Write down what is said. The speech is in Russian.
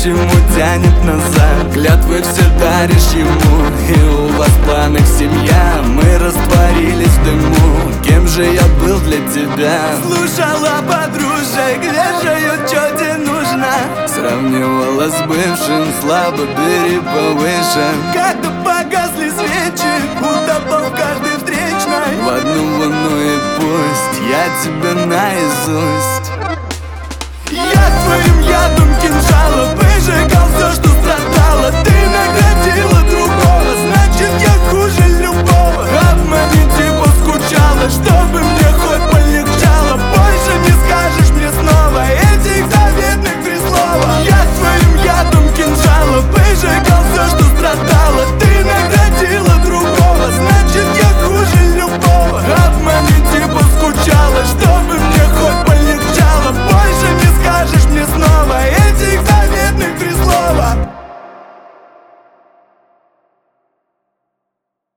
почему тянет назад? Клятвы все даришь ему, и у вас в планах семья. Мы растворились в дыму, кем же я был для тебя? Слушала подружек, вешают, что тебе нужно. Сравнивала с бывшим, слабо бери повыше. Когда погасли свечи, утопал в каждой встречной. В одну волну и пусть я тебя наизусть. Я твоим ядом кинжала выжигал все, что страдало. Ты наградил